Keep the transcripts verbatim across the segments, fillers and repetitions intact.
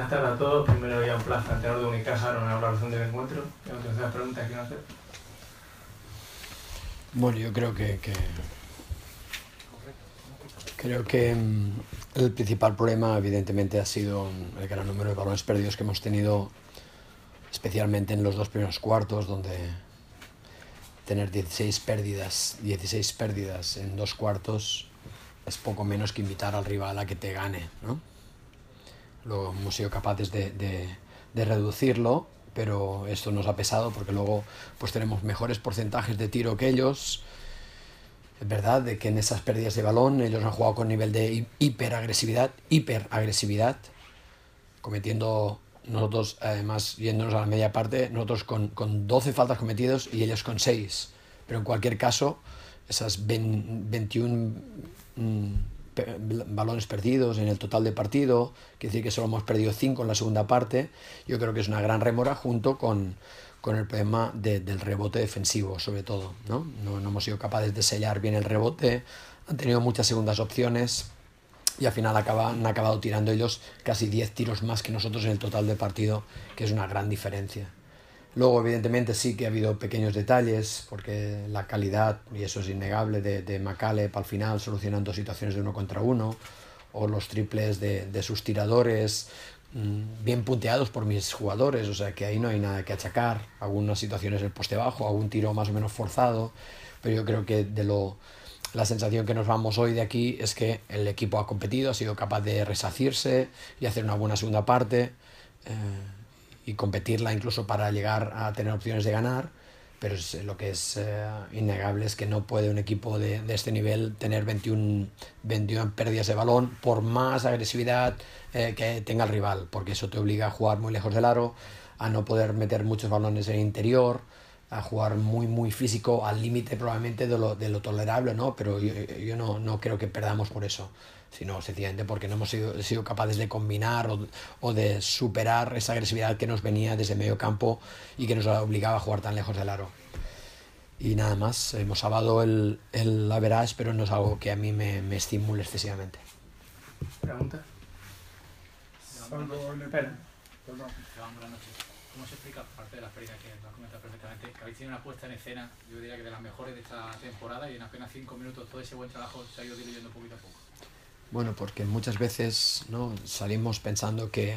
tardes a todos. Primero Ian Plaza, entrenador de Unicaja, una valoración del encuentro. Tengo terceras preguntas que quiero hacer. Bueno, yo creo que, que creo que mm, el principal problema evidentemente ha sido el gran número de balones perdidos que hemos tenido, especialmente en los dos primeros cuartos, donde tener dieciséis pérdidas, dieciséis pérdidas en dos cuartos es poco menos que invitar al rival a que te gane, ¿no? Luego hemos sido capaces de, de, de reducirlo, pero esto nos ha pesado porque luego pues tenemos mejores porcentajes de tiro que ellos. Es verdad de que en esas pérdidas de balón ellos han jugado con nivel de hiperagresividad, hiperagresividad, cometiendo nosotros, además yéndonos a la media parte, nosotros con, con doce faltas cometidas y ellos con seis. Pero en cualquier caso, esas veintiún mmm, balones perdidos en el total de partido, quiere decir que solo hemos perdido cinco en la segunda parte. Yo creo que es una gran rémora junto con, con el problema de, del rebote defensivo, sobre todo, ¿no? No, no hemos sido capaces de sellar bien el rebote, han tenido muchas segundas opciones y al final acaba, han acabado tirando ellos casi diez tiros más que nosotros en el total de partido, que es una gran diferencia. Luego, evidentemente, sí que ha habido pequeños detalles, porque la calidad, y eso es innegable, de, de McCaleb al final solucionando situaciones de uno contra uno, o los triples de, de sus tiradores, mmm, bien punteados por mis jugadores, o sea que ahí no hay nada que achacar. Algunas situaciones el poste bajo, algún tiro más o menos forzado, pero yo creo que de lo, la sensación que nos vamos hoy de aquí es que el equipo ha competido, ha sido capaz de resarcirse y hacer una buena segunda parte. Eh, y competirla incluso para llegar a tener opciones de ganar, pero es, lo que es eh, innegable es que no puede un equipo de, de este nivel tener veintiuna pérdidas de balón por más agresividad eh, que tenga el rival, porque eso te obliga a jugar muy lejos del aro, a no poder meter muchos balones en el interior, a jugar muy muy físico, al límite probablemente de lo, de lo tolerable, ¿no? Pero yo, yo no, no creo que perdamos por eso, sino sencillamente porque no hemos sido, sido capaces de combinar o, o de superar esa agresividad que nos venía desde medio campo y que nos obligaba a jugar tan lejos del aro. Y nada más, hemos salvado el, el average, pero no es algo que a mí me, me estimule excesivamente. ¿Pregunta? Salvo en el... Espera. Perdón. Buenas noches. ¿Cómo se explica, aparte de la pérdida que lo has comentado perfectamente, que habéis tenido una puesta en escena, yo diría que de las mejores de esta temporada, y en apenas cinco minutos todo ese buen trabajo se ha ido diluyendo poquito a poco? Bueno, porque muchas veces, ¿no?, salimos pensando que,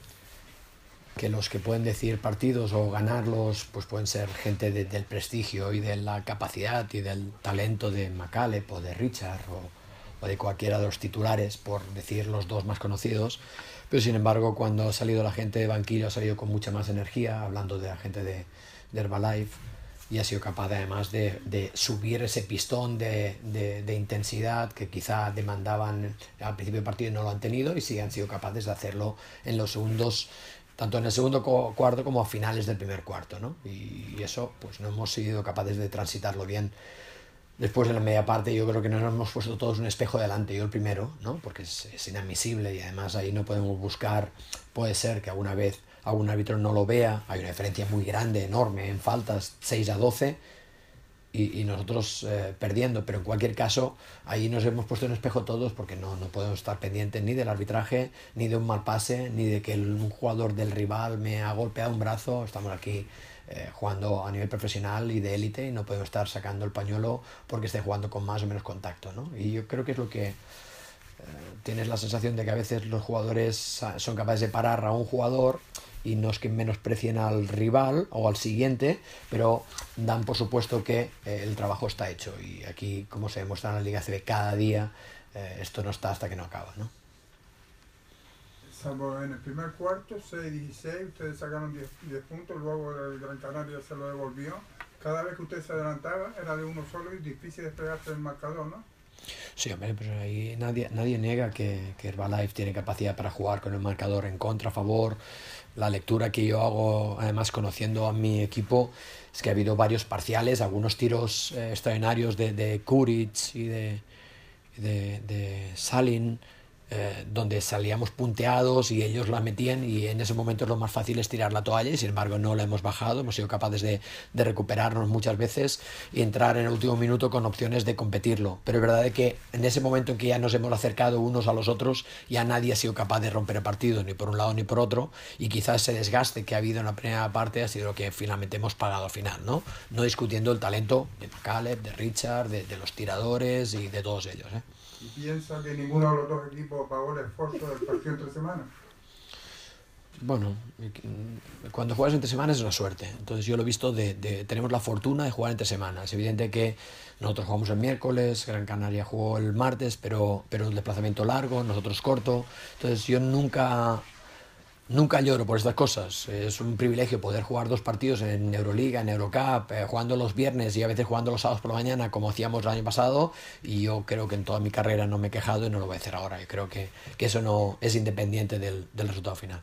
que los que pueden decidir partidos o ganarlos pues pueden ser gente de, del prestigio y de la capacidad y del talento de McCaleb o de Richard o, o de cualquiera de los titulares, por decir los dos más conocidos. Pero sin embargo, cuando ha salido la gente de banquillo, ha salido con mucha más energía, hablando de la gente de, de Herbalife, y ha sido capaz además de, de subir ese pistón de, de, de intensidad que quizá demandaban al principio del partido y no lo han tenido, y sí han sido capaces de hacerlo en los segundos, tanto en el segundo cuarto como a finales del primer cuarto, ¿no? Y, y eso pues no hemos sido capaces de transitarlo bien. Después, en la media parte, yo creo que nos hemos puesto todos un espejo delante, yo el primero, ¿no? Porque es, es inadmisible y además ahí no podemos buscar, puede ser que alguna vez algún árbitro no lo vea, hay una diferencia muy grande, enorme, en faltas, seis a doce, y, y nosotros eh, perdiendo, pero en cualquier caso, ahí nos hemos puesto un espejo todos, porque no, no podemos estar pendientes ni del arbitraje, ni de un mal pase, ni de que el, un jugador del rival me ha golpeado un brazo. Estamos aquí eh, jugando a nivel profesional y de élite, y no podemos estar sacando el pañuelo porque esté jugando con más o menos contacto, ¿no? Y yo creo que es lo que... Uh, tienes la sensación de que a veces los jugadores son capaces de parar a un jugador y no es que menosprecien al rival o al siguiente, pero dan por supuesto que eh, el trabajo está hecho, y aquí, como se demuestra en la Liga A C B cada día, eh, esto no está hasta que no acaba, ¿no? Salvo en el primer cuarto, seis dieciséis, ustedes sacaron diez puntos, luego el Gran Canaria se lo devolvió. Cada vez que usted se adelantaba era de uno solo y difícil despegarse del marcador, ¿no? Sí, hombre, pero ahí nadie, nadie niega que, que Herbalife tiene capacidad para jugar con el marcador en contra, a favor. La lectura que yo hago, además conociendo a mi equipo, es que ha habido varios parciales, algunos tiros eh, extraordinarios de, de Kuric y de, de, de Salin, eh, donde salíamos punteados y ellos la metían, y en ese momento lo más fácil es tirar la toalla, y sin embargo no la hemos bajado, hemos sido capaces de, de recuperarnos muchas veces y entrar en el último minuto con opciones de competirlo. Pero es verdad que en ese momento en que ya nos hemos acercado unos a los otros, ya nadie ha sido capaz de romper el partido, ni por un lado ni por otro, y quizás ese desgaste que ha habido en la primera parte ha sido lo que finalmente hemos pagado al final, ¿no? No discutiendo el talento de Caleb, de Richard, de, de los tiradores y de todos ellos, ¿eh? ¿Y piensa que ninguno de los dos equipos pagó el esfuerzo del partido entre semanas? Bueno, cuando juegas entre semanas es una suerte. Entonces yo lo he visto de, de tenemos la fortuna de jugar entre semanas. Es evidente que nosotros jugamos el miércoles, Gran Canaria jugó el martes, pero, pero el desplazamiento largo, nosotros corto. Entonces yo nunca, nunca lloro por estas cosas. Es un privilegio poder jugar dos partidos en Euroliga, en Eurocup, eh, jugando los viernes y a veces jugando los sábados por la mañana, como hacíamos el año pasado. Y yo creo que en toda mi carrera no me he quejado y no lo voy a hacer ahora. Yo creo que, que eso no es independiente del, del resultado final.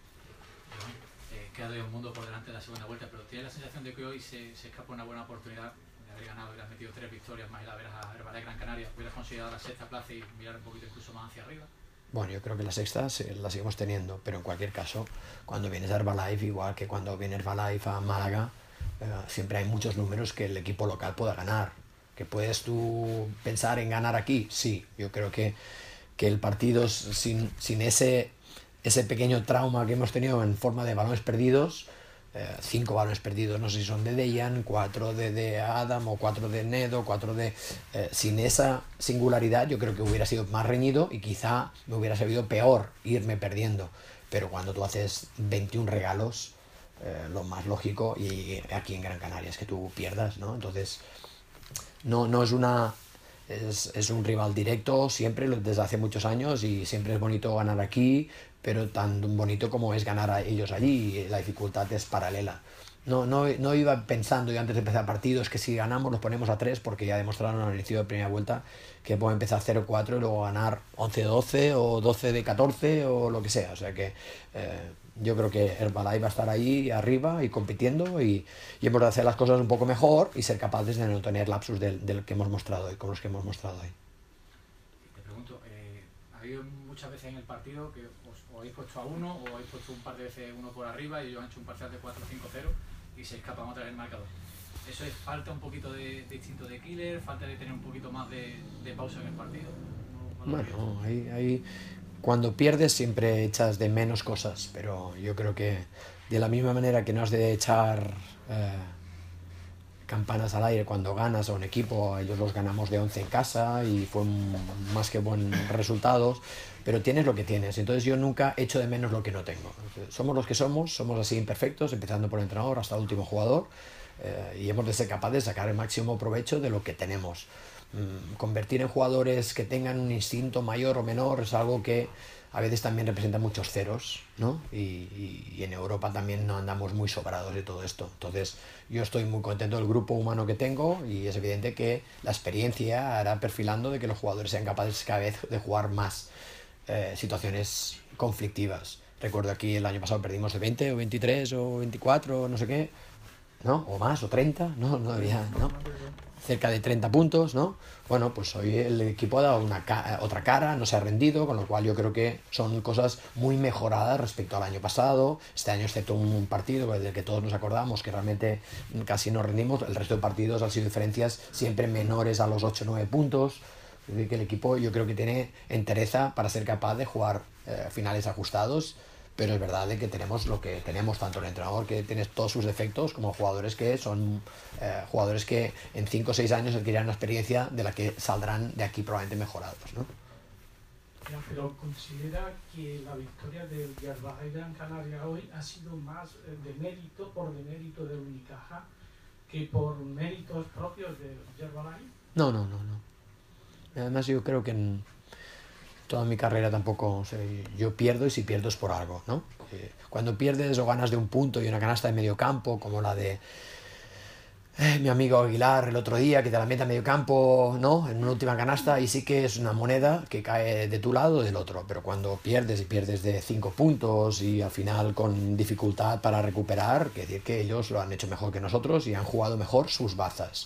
Queda un mundo por delante de la segunda vuelta, pero ¿tienes la sensación de que hoy se, se escapa una buena oportunidad de haber ganado, hubieras metido tres victorias más y la veras a Herbalife Gran Canaria, hubieras considerado la sexta plaza y mirar un poquito incluso más hacia arriba? Bueno, yo creo que la sexta la seguimos teniendo, pero en cualquier caso, cuando vienes a Herbalife, igual que cuando viene Herbalife a Málaga, eh, siempre hay muchos números que el equipo local pueda ganar. ¿Que puedes tú pensar en ganar aquí? Sí, yo creo que, que el partido sin, sin ese... ese pequeño trauma que hemos tenido en forma de balones perdidos, eh, cinco balones perdidos, no sé si son de Dejan, cuatro de, de Adam o cuatro de Nedo, cuatro de... Eh, sin esa singularidad yo creo que hubiera sido más reñido y quizá me hubiera sabido peor irme perdiendo. Pero cuando tú haces veintiún regalos, eh, lo más lógico, y aquí en Gran Canaria, es que tú pierdas, ¿no? Entonces, no, no es una... Es, es un rival directo siempre, desde hace muchos años, y siempre es bonito ganar aquí, pero tan bonito como es ganar a ellos allí, la dificultad es paralela. No, no, no iba pensando yo antes de empezar partidos que si ganamos los ponemos a tres, porque ya demostraron al inicio de primera vuelta que pueden empezar cero cuatro y luego ganar once doce o doce de catorce o lo que sea. O sea que eh, yo creo que Herbalife va a estar ahí arriba y compitiendo, y, y hemos de hacer las cosas un poco mejor y ser capaces de no tener lapsus del, del que hemos mostrado hoy, como los que hemos mostrado hoy. Te pregunto, eh, ha habido muchas veces en el partido que os, os habéis puesto a uno o habéis puesto un par de veces uno por arriba y ellos han hecho un parcial de cuatro cinco cero y se escapan otra vez el marcador. ¿Eso es falta un poquito de, de instinto de killer, falta de tener un poquito más de, de pausa en el partido? ¿No, no bueno, ahí, ahí, cuando pierdes siempre echas de menos cosas, pero yo creo que de la misma manera que no has de echar eh, campanas al aire cuando ganas a un equipo, ellos los ganamos de once en casa y fue un, más que buen resultados, pero tienes lo que tienes. Entonces yo nunca echo de menos lo que no tengo. Somos los que somos, somos así imperfectos, empezando por el entrenador hasta el último jugador, eh, y hemos de ser capaces de sacar el máximo provecho de lo que tenemos. Mm, convertir en jugadores que tengan un instinto mayor o menor es algo que a veces también representa muchos ceros, ¿no? Y, y, y en Europa también no andamos muy sobrados de todo esto. Entonces yo estoy muy contento del grupo humano que tengo, y es evidente que la experiencia hará perfilando de que los jugadores sean capaces cada vez de jugar más eh, situaciones conflictivas. Recuerdo aquí el año pasado perdimos de veinte o veintitrés o veinticuatro, no sé qué, ¿no? O más, o treinta, ¿no? No había, ¿no? Cerca de treinta puntos, ¿no? Bueno, pues hoy el equipo ha dado una ca otra cara, no se ha rendido, con lo cual yo creo que son cosas muy mejoradas respecto al año pasado. Este año, excepto un partido del que todos nos acordamos, que realmente casi nos rendimos, el resto de partidos han sido diferencias siempre menores a los ocho o nueve puntos. Es decir, que el equipo yo creo que tiene entereza para ser capaz de jugar eh, finales ajustados, pero es verdad de que tenemos lo que tenemos, tanto el entrenador, que tiene todos sus defectos, como jugadores que son eh, jugadores que en cinco o seis años adquirirán una experiencia de la que saldrán de aquí probablemente mejorados, ¿no? Pero considera que la victoria del Herbalife Gran Canaria hoy ha sido más de mérito, por demérito de Unicaja, que por méritos propios del Herbalife. No, no, no, no. Además yo creo que en toda mi carrera tampoco, o sea, yo pierdo, y si pierdo es por algo, ¿no? Eh, cuando pierdes o ganas de un punto y una canasta de medio campo, como la de eh, mi amigo Aguilar el otro día, que te la mete a medio campo, ¿no? En una última canasta, y sí que es una moneda que cae de tu lado o del otro. Pero cuando pierdes, y pierdes de cinco puntos y al final con dificultad para recuperar, quiere decir que ellos lo han hecho mejor que nosotros y han jugado mejor sus bazas.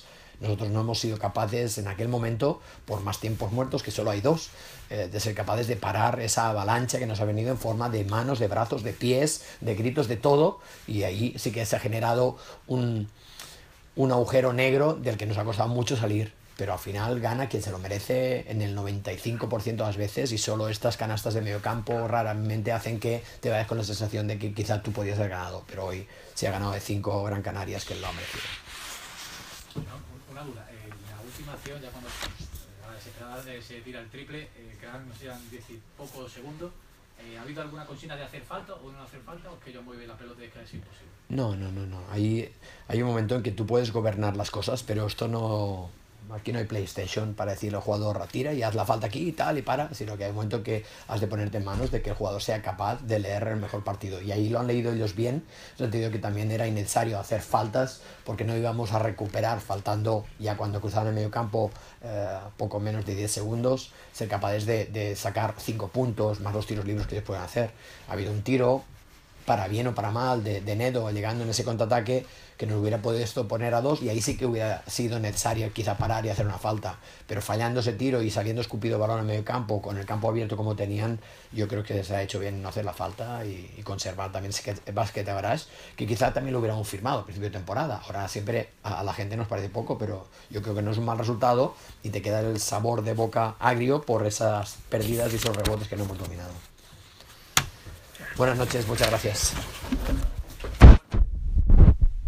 nosotros no hemos sido capaces en aquel momento, por más tiempos muertos, que solo hay dos, eh, de ser capaces de parar esa avalancha que nos ha venido en forma de manos, de brazos, de pies, de gritos, de todo, y ahí sí que se ha generado un, un agujero negro del que nos ha costado mucho salir. Pero al final gana quien se lo merece en el noventa y cinco por ciento de las veces, y solo estas canastas de medio campo raramente hacen que te vayas con la sensación de que quizá tú podías haber ganado, pero hoy se ha ganado de cinco Gran Canarias que lo ha merecido. Una duda, eh, la última acción, ya cuando a la desesperada se tira el triple, eh, quedan, no sé, eran diez y pocos segundos, eh, ¿ha habido alguna consigna de hacer falta o no hacer falta, o es que ellos mueven la pelota y es que es imposible? No, no, no, no. Hay, hay un momento en que tú puedes gobernar las cosas, pero esto no... Aquí no hay PlayStation para decirle al jugador retira y haz la falta aquí y tal y para, sino que hay un momento que has de ponerte en manos de que el jugador sea capaz de leer el mejor partido. Y ahí lo han leído ellos bien, en el sentido que también era innecesario hacer faltas porque no íbamos a recuperar faltando ya cuando cruzaban el medio campo eh, poco menos de diez segundos, ser capaces de, de sacar cinco puntos más los tiros libres que ellos pueden hacer. Ha habido un tiro, para bien o para mal, de, de Nedo llegando en ese contraataque que nos hubiera podido esto poner a dos, y ahí sí que hubiera sido necesario quizá parar y hacer una falta, pero fallando ese tiro y saliendo escupido balón en medio campo con el campo abierto como tenían, yo creo que se ha hecho bien no hacer la falta y, y conservar también ese básquet de Barás, que quizá también lo hubiéramos firmado a principio de temporada. Ahora siempre a, a la gente nos parece poco, pero yo creo que no es un mal resultado y te queda el sabor de boca agrio por esas pérdidas y esos rebotes que no hemos dominado. Buenas noches, muchas gracias.